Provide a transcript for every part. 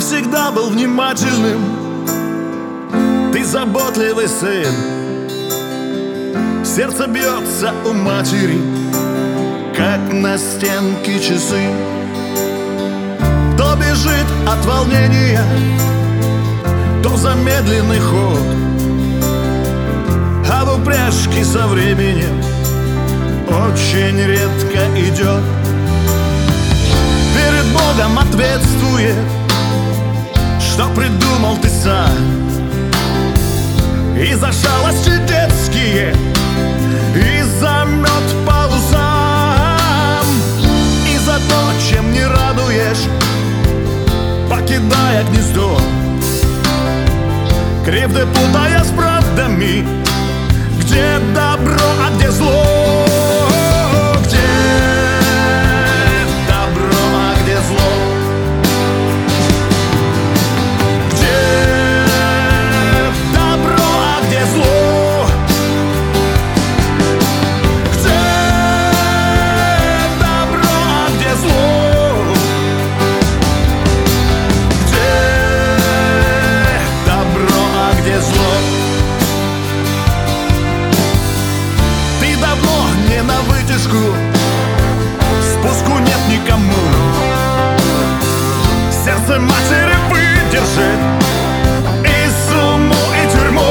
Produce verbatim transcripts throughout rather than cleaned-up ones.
всегда был внимательным, ты заботливый сын. Сердце бьется у матери, как на стенке часы. То бежит от волнения, то замедленный ход, а в упряжке со временем очень редко идет. Перед Богом ответствует, что придумал ты сам. И за шалости детские, и за мед по усам, и за то, чем не радуешь, покидая гнездо, кривды путая с правдами, где добро, а где зло. Спуску нет никому. Сердце матери выдержит и сумму, и тюрьму.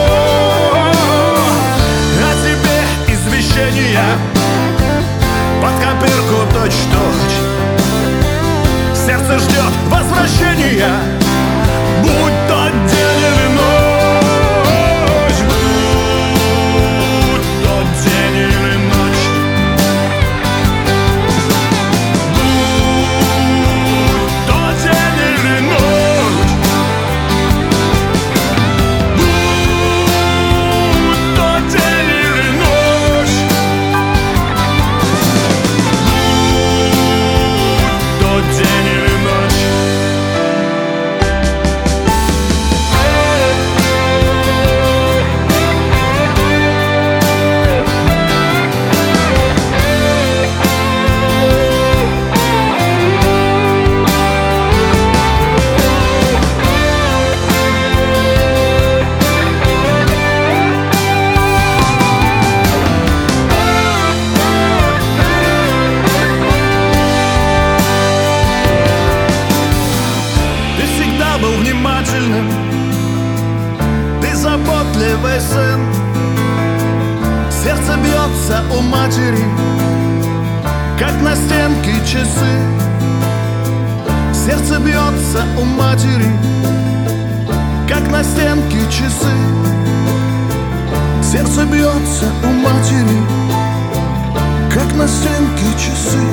А тебе извещения под копирку точь-точь. Сердце ждет возвращения, будь то день или ночь. Будь то день или ночь. Был внимательным, ты заботливый сын. Сердце бьется у матери, как на стенке часы. Сердце бьется у матери, как на стенке часы. Сердце бьется у матери, как на стенке часы.